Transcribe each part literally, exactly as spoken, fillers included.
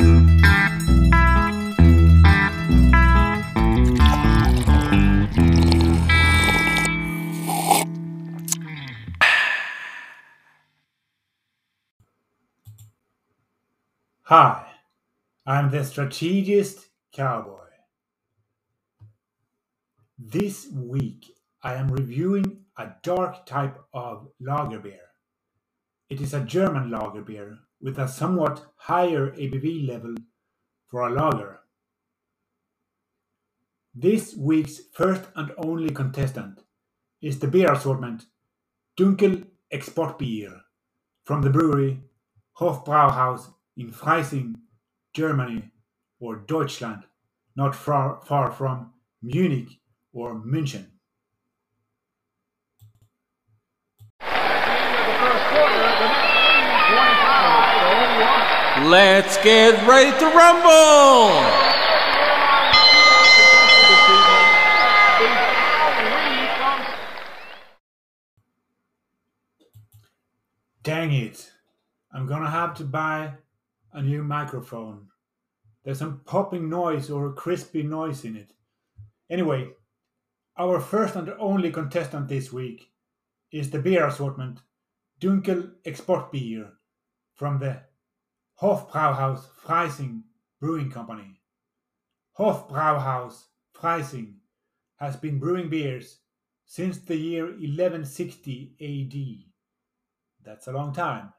Hi, I'm the strategist cowboy. This week I am reviewing a dark type of lager beer. It is a German lager beer with a somewhat higher A B V level for a lager. This week's first and only contestant is the beer assortment Dunkel Exportbier from the brewery Hofbrauhaus in Freising, Germany, or Deutschland, not far, far from Munich or München. Let's get ready to rumble! Dang it, I'm gonna have to buy a new microphone. There's some popping noise or crispy noise in it. Anyway, our first and only contestant this week is the beer assortment Dunkel Exportbier from the Hofbrauhaus Freising Brewing Company. Hofbrauhaus Freising has been brewing beers since the year eleven sixty A D. That's a long time.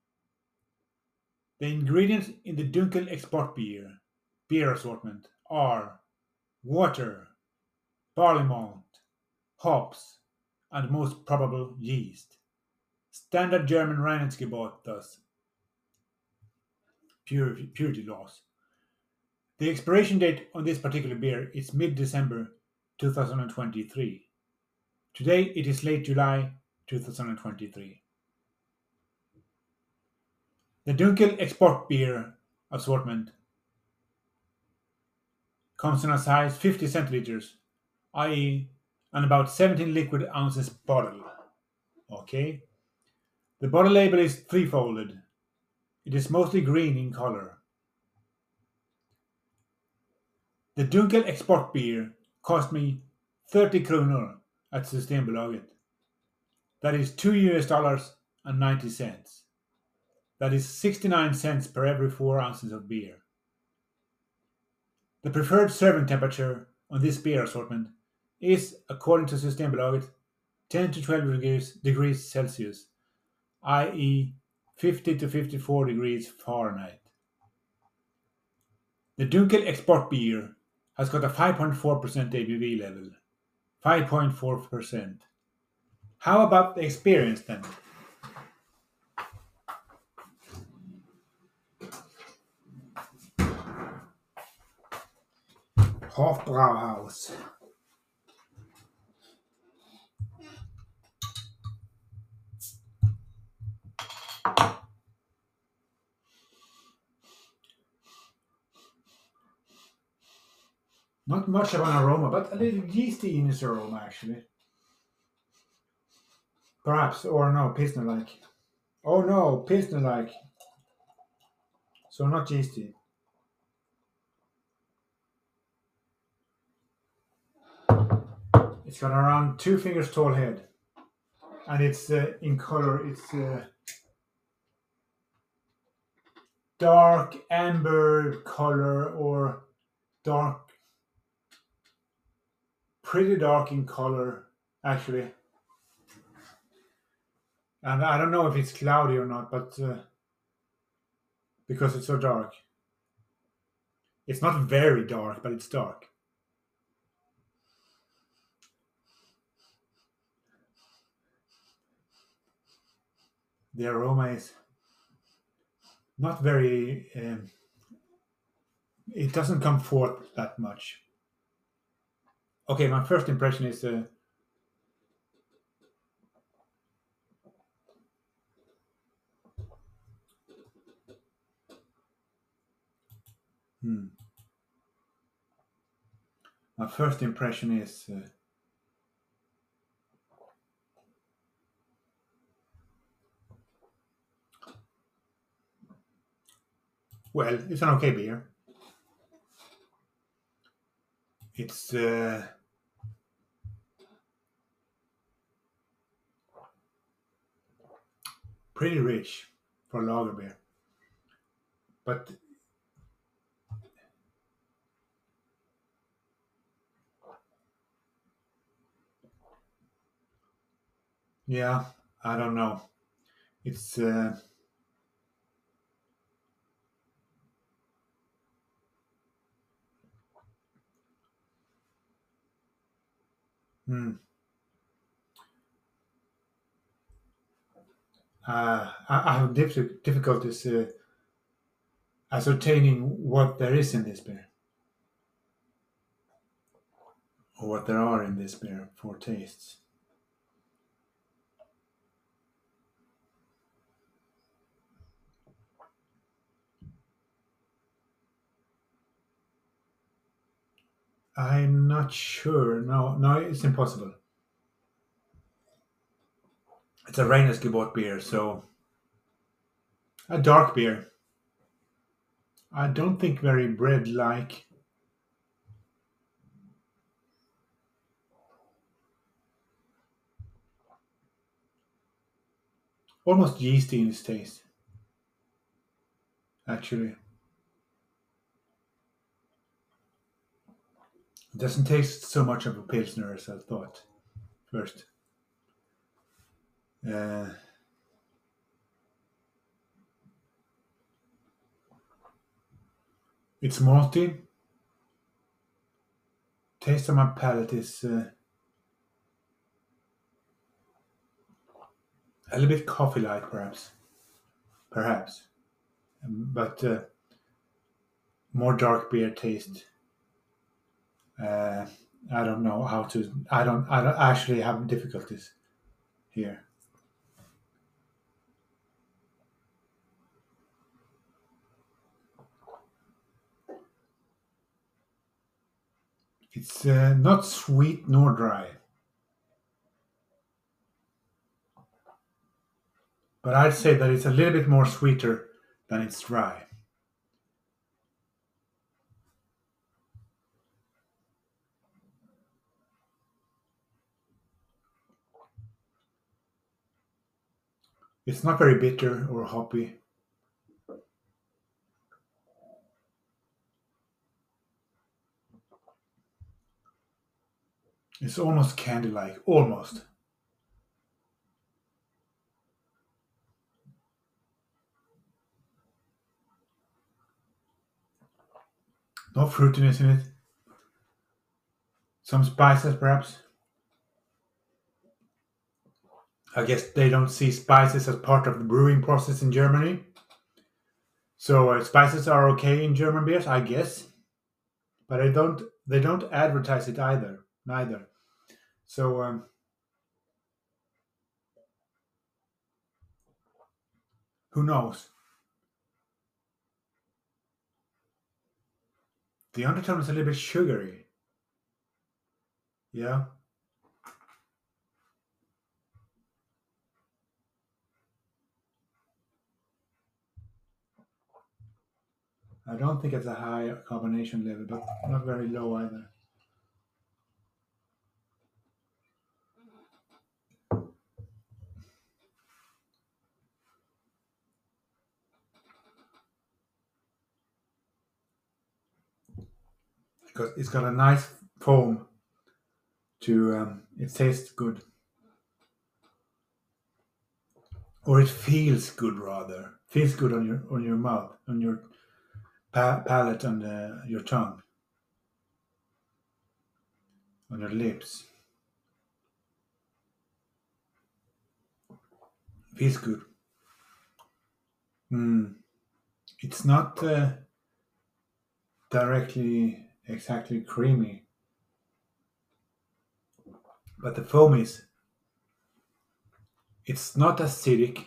The ingredients in the Dunkel Exportbier beer assortment are water, barley malt, hops, and most probable yeast. Standard German Reinheitsgebot thus. Purity, purity laws. The expiration date on this particular beer is mid-December two thousand twenty-three. Today it is late July two thousand twenty-three. The Dunkel Exportbier assortment comes in a size fifty centiliters, that is an about seventeen liquid ounces bottle. Okay. The bottle label is three-folded. It is mostly green in color. The Dunkel Exportbier cost me thirty kronor at Systembolaget. That is two U S dollars and ninety cents. That is sixty-nine cents per every four ounces of beer. The preferred serving temperature on this beer assortment is, according to Systembolaget, ten to twelve degrees, degrees Celsius, that is fifty to fifty-four degrees Fahrenheit. The Dunkel Exportbier has got a five point four percent A B V level. five point four percent. How about the experience then? Hofbrauhaus. Not much of an aroma, but a little yeasty in its aroma actually. Perhaps, or no, Pilsner-like. Oh no, Pilsner-like. So not yeasty. It's got around two fingers tall head. And it's uh, in color, it's uh, dark amber color or dark, pretty dark in color actually. And I don't know if it's cloudy or not, but uh, because it's so dark. It's not very dark, but it's dark. The aroma is not very, um, it doesn't come forth that much. Okay, my first impression is uh, hmm. My first impression is uh, Well, it's an okay beer. It's uh, pretty rich for lager beer, but yeah, I don't know. It's uh, hmm, uh, I, I have diff- difficulties uh, ascertaining what there is in this beer or what there are in this beer for tastes. I'm not sure. No, no, it's impossible. It's a Reinheitsgebot beer, so a dark beer. I don't think very bread-like. Almost yeasty in its taste, actually. It doesn't taste so much of a pilsner as I thought first. Uh, it's malty. Taste on my palate is uh, a little bit coffee-like, perhaps. Perhaps, Um, but uh, more dark beer taste. Uh, I don't know how to. I don't. I don't actually have difficulties here. It's uh, not sweet nor dry, but I'd say that it's a little bit more sweeter than it's dry. It's not very bitter or hoppy. It's almost candy-like, almost. No fruitiness in it. Some spices, perhaps. I guess they don't see spices as part of the brewing process in Germany. So uh, spices are okay in German beers, I guess, but they don't. They don't advertise it either. Neither. So um, who knows? The undertone is a little bit sugary. Yeah, I don't think it's a high carbonation level, but not very low either. Because it's got a nice foam to. Um, it tastes good, or it feels good rather. Feels good on your on your mouth, on your pa- palate, on the, your tongue, on your lips. Feels good. Mm. It's not uh, directly exactly creamy, but the foam is. It's not acidic.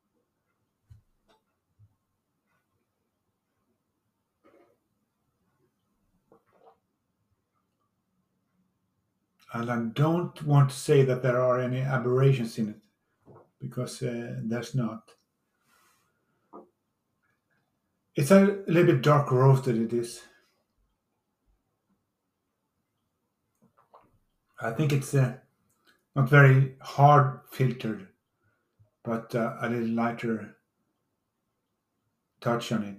And I don't want to say that there are any aberrations in it because uh, there's not. It's a little bit dark roasted, it is. I think it's uh, not very hard filtered, but uh, a little lighter touch on it.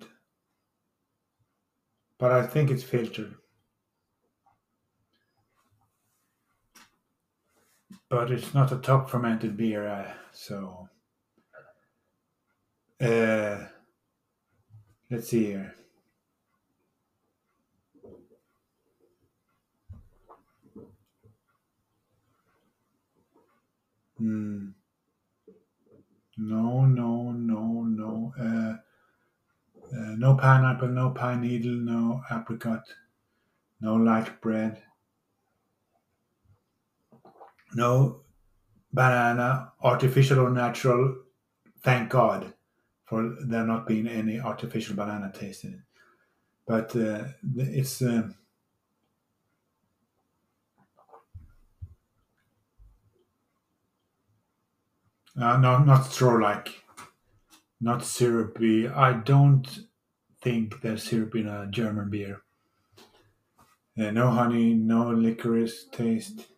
But I think it's filtered. But it's not a top fermented beer, uh, so uh, let's see here. Hmm. No, no, no, no. Uh, uh, no pineapple, no pine needle, no apricot, no light bread, no banana, artificial or natural. Thank God for there not being any artificial banana taste in it. But uh, it's uh, uh, no, not straw-like, not syrupy. I don't think there's syrup in a German beer. Uh, no honey, no licorice taste.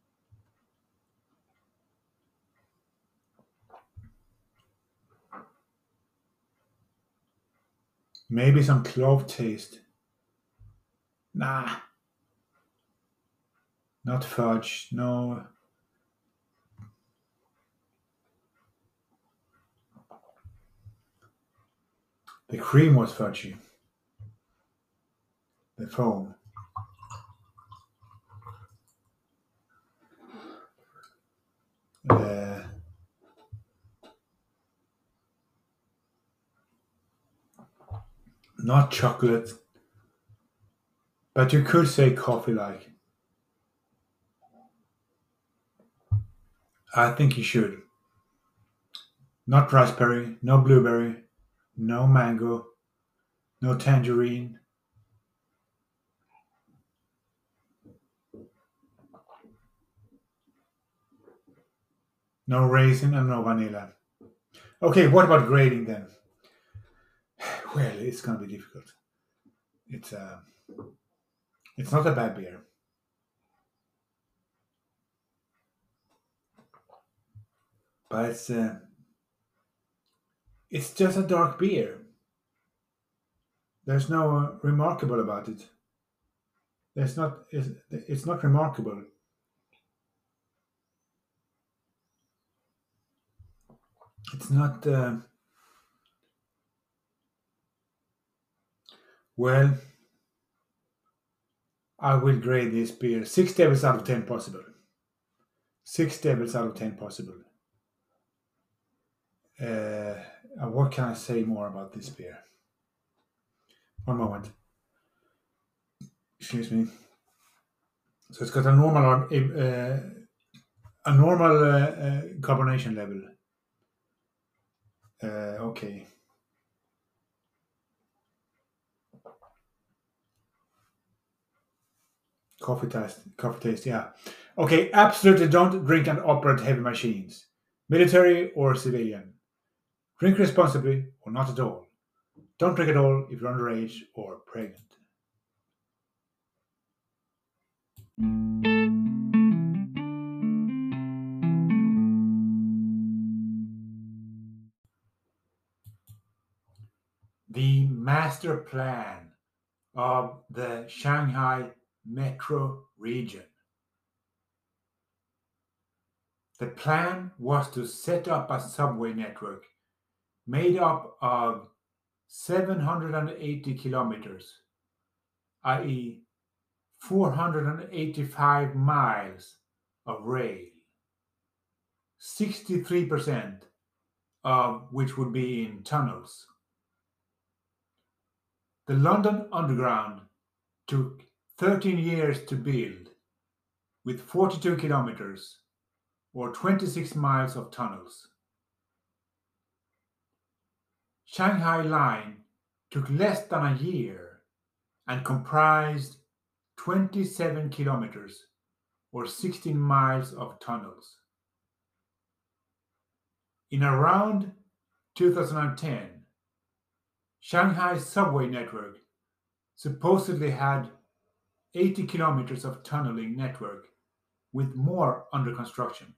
Maybe some clove taste. Nah. Not fudge. No. The cream was fudgy. The foam. Uh, not chocolate. But you could say coffee-like. I think you should. Not raspberry, no blueberry, no mango, no tangerine. No raisin and no vanilla. Okay, what about grading then? Well, it's gonna be difficult. It's uh, it's not a bad beer. But it's uh, it's just a dark beer. There's no uh, remarkable about it. There's not. It's, it's not remarkable. It's not. Uh, well, I will grade this beer six devils out of ten possible. Six devils out of ten possible. Uh, what can I say more about this beer? One moment. Excuse me. So it's got a normal uh, a normal uh, uh, carbonation level. Uh, okay. Coffee taste, coffee taste, yeah. Okay, absolutely don't drink and operate heavy machines, military or civilian. Drink responsibly or not at all. Don't drink at all if you're underage or pregnant. The master plan of the Shanghai metro region. The plan was to set up a subway network made up of seven hundred eighty kilometers, that is four hundred eighty-five miles of rail, sixty-three percent of which would be in tunnels. The London Underground took thirteen years to build, with forty-two kilometers or twenty-six miles of tunnels. Shanghai Line took less than a year and comprised twenty-seven kilometers or sixteen miles of tunnels. In around two thousand ten, Shanghai's subway network supposedly had eighty kilometers of tunneling network, with more under construction.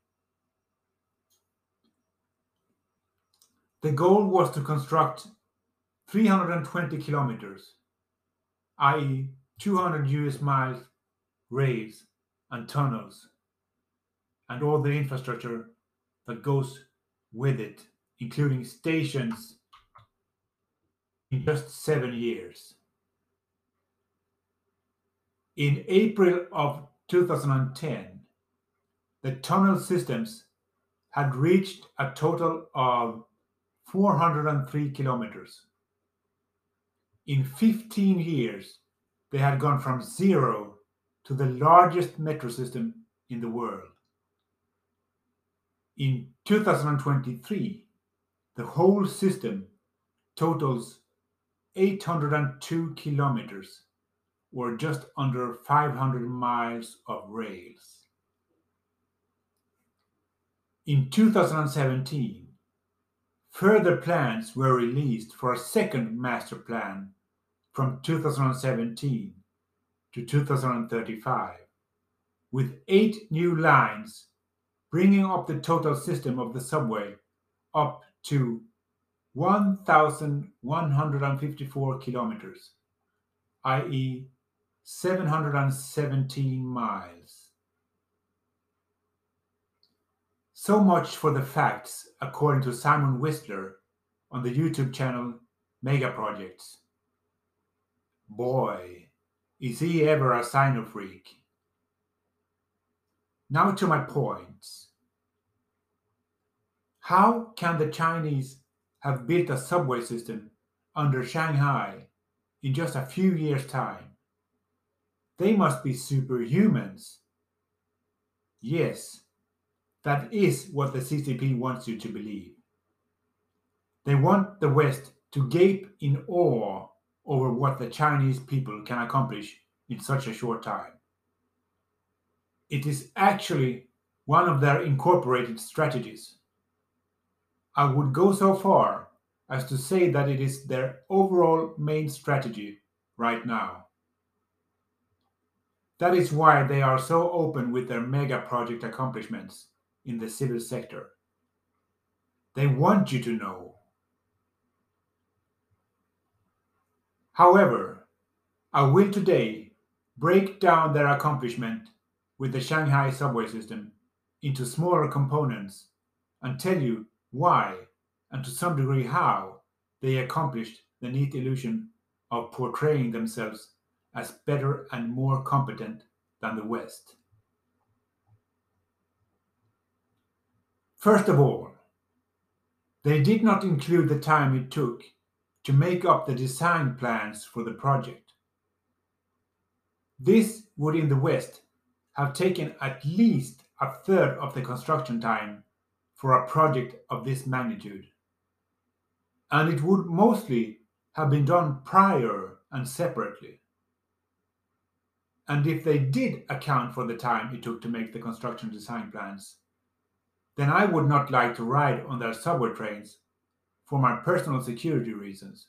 The goal was to construct three hundred twenty kilometers, that is two hundred U S miles, rails and tunnels, and all the infrastructure that goes with it, including stations, in just seven years. In April of two thousand ten, the tunnel systems had reached a total of four hundred three kilometers. In fifteen years, they had gone from zero to the largest metro system in the world. In two thousand twenty-three, the whole system totals eight hundred two kilometers, or just under five hundred miles of rails. In two thousand seventeen, further plans were released for a second master plan from two thousand seventeen to two thousand thirty-five, with eight new lines, bringing up the total system of the subway up to one thousand one hundred fifty-four kilometers, that is seven hundred seventeen miles. So much for the facts, according to Simon Whistler on the YouTube channel Mega Projects. Boy, is he ever a Sino freak. Now to my points. How can the Chinese have built a subway system under Shanghai in just a few years' time? They must be superhumans. Yes, that is what the C C P wants you to believe. They want the West to gape in awe over what the Chinese people can accomplish in such a short time. It is actually one of their incorporated strategies. I would go so far as to say that it is their overall main strategy right now. That is why they are so open with their mega project accomplishments in the civil sector. They want you to know. However, I will today break down their accomplishment with the Shanghai subway system into smaller components and tell you why, and to some degree how, they accomplished the neat illusion of portraying themselves as better and more competent than the West. First of all, they did not include the time it took to make up the design plans for the project. This would in the West have taken at least a third of the construction time for a project of this magnitude, and it would mostly have been done prior and separately. And if they did account for the time it took to make the construction design plans, then I would not like to ride on their subway trains for my personal security reasons.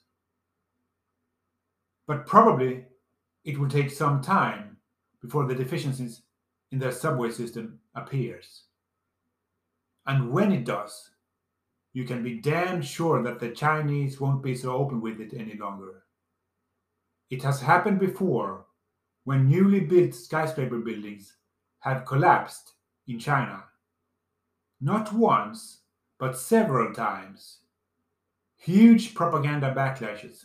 But probably it will take some time before the deficiencies in their subway system appears. And when it does, you can be damn sure that the Chinese won't be so open with it any longer. It has happened before when newly built skyscraper buildings have collapsed in China. Not once, but several times. Huge propaganda backlashes.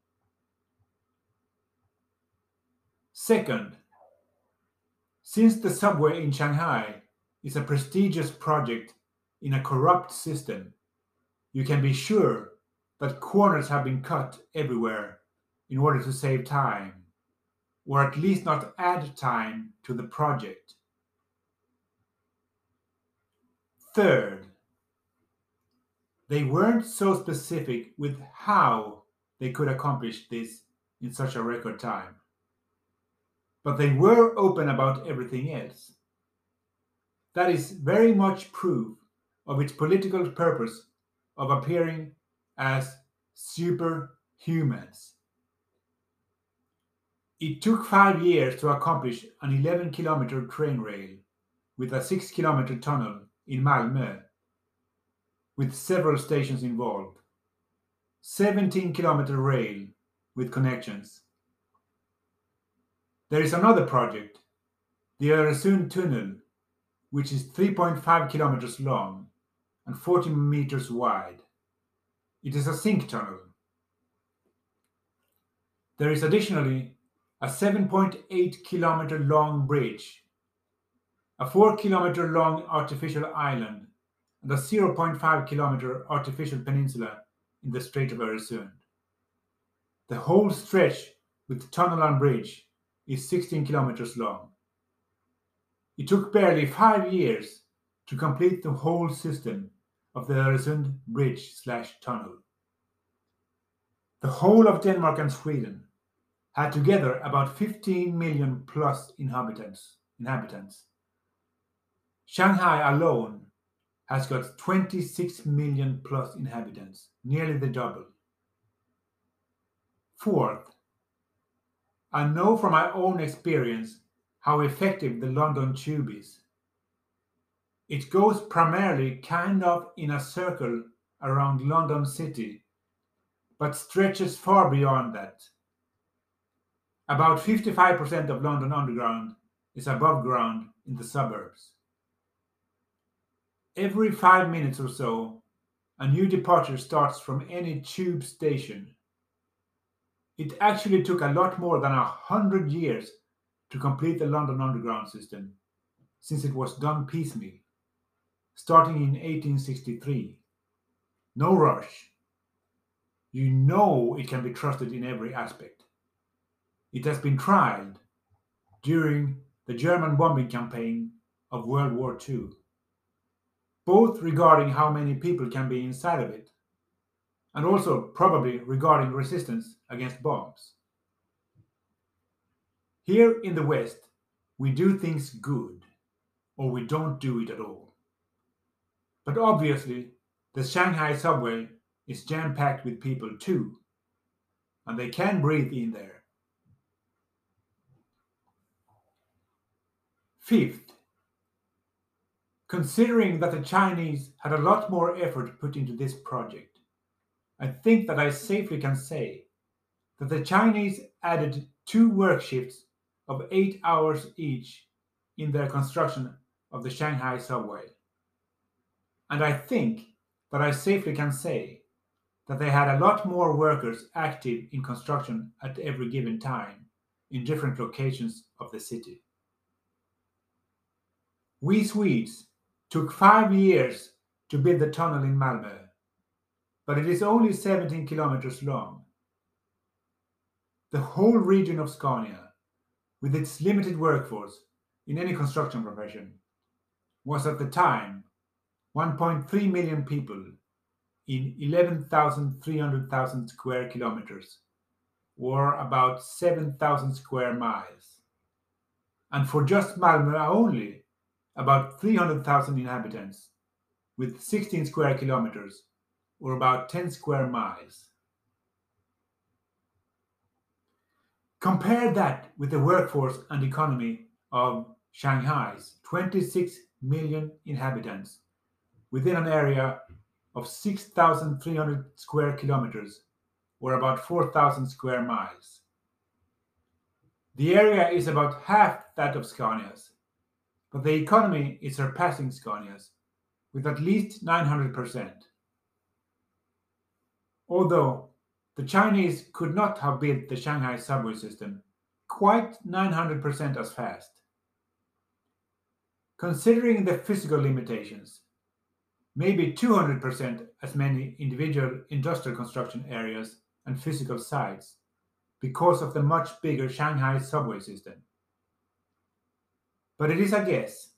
Second, since the subway in Shanghai is a prestigious project in a corrupt system, you can be sure that corners have been cut everywhere in order to save time, or at least not add time to the project. Third, they weren't so specific with how they could accomplish this in such a record time, but they were open about everything else. That is very much proof of its political purpose of appearing as superhuman. humans. It took five years to accomplish an eleven kilometer train rail with a six kilometer tunnel in Malmö, with several stations involved, seventeen kilometer rail with connections. There is another project, the Öresund Tunnel, which is three point five kilometers long and forty meters wide. It is a sink tunnel. There is additionally a seven point eight kilometer long bridge, a four kilometer long artificial island, and a zero point five kilometer artificial peninsula in the Strait of Öresund. The whole stretch with tunnel and bridge is sixteen kilometers long. It took barely five years to complete the whole system of the Öresund bridge slash tunnel. The whole of Denmark and Sweden had together about fifteen million plus inhabitants. inhabitants. Shanghai alone has got twenty-six million plus inhabitants, nearly the double. Fourth, I know from my own experience how effective the London Tube is. It goes primarily kind of in a circle around London City, but stretches far beyond that. About fifty-five percent of London Underground is above ground in the suburbs. Every five minutes or so, a new departure starts from any tube station. It actually took a lot more than a hundred years to complete the London Underground system, since it was done piecemeal, starting in eighteen sixty-three. No rush. You know it can be trusted in every aspect. It has been tried during the German bombing campaign of World War Two, both regarding how many people can be inside of it, and also probably regarding resistance against bombs. Here in the West, we do things good, or we don't do it at all. But obviously, the Shanghai subway is jam-packed with people too, and they can breathe in there. Fifth, considering that the Chinese had a lot more effort put into this project, I think that I safely can say that the Chinese added two work shifts of eight hours each in their construction of the Shanghai subway. And I think that I safely can say that they had a lot more workers active in construction at every given time in different locations of the city. We Swedes took five years to build the tunnel in Malmö, but it is only seventeen kilometers long. The whole region of Scania, with its limited workforce in any construction profession, was at the time one point three million people in eleven thousand three hundred thousand square kilometers, or about seven thousand square miles. And for just Malmö only, about three hundred thousand inhabitants, with sixteen square kilometers, or about ten square miles. Compare that with the workforce and economy of Shanghai's twenty-six million inhabitants within an area of six thousand three hundred square kilometers, or about four thousand square miles. The area is about half that of Scania's, but the economy is surpassing Scania's with at least nine hundred percent. Although the Chinese could not have built the Shanghai subway system quite nine hundred percent as fast. Considering the physical limitations, maybe two hundred percent as many individual industrial construction areas and physical sites because of the much bigger Shanghai subway system. But it is a guess.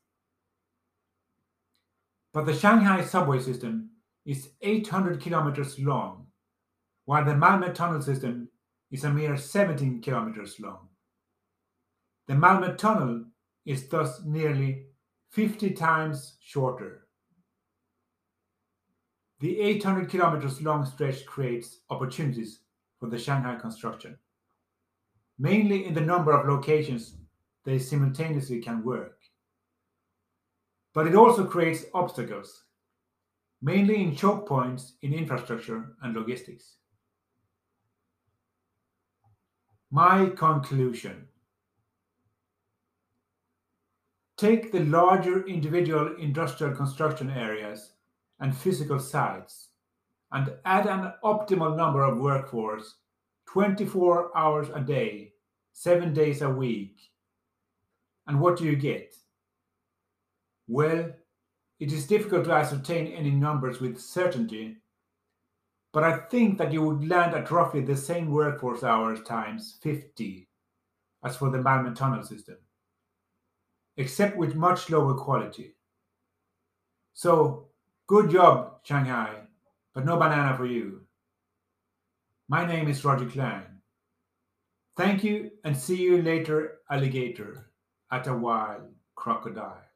But the Shanghai subway system is eight hundred kilometers long, while the Malmö tunnel system is a mere seventeen kilometers long. The Malmö tunnel is thus nearly fifty times shorter. The eight hundred kilometers long stretch creates opportunities for the Shanghai construction, mainly in the number of locations they simultaneously can work. But it also creates obstacles, mainly in choke points in infrastructure and logistics. My conclusion. Take the larger individual industrial construction areas and physical sites and add an optimal number of workforce, twenty-four hours a day, seven days a week. And what do you get? Well, it is difficult to ascertain any numbers with certainty, but I think that you would land at roughly the same workforce hours times fifty as for the Malmö tunnel system, except with much lower quality. So, good job, Shanghai, but no banana for you. My name is Roger Klein. Thank you and see you later, alligator, at a while, crocodile.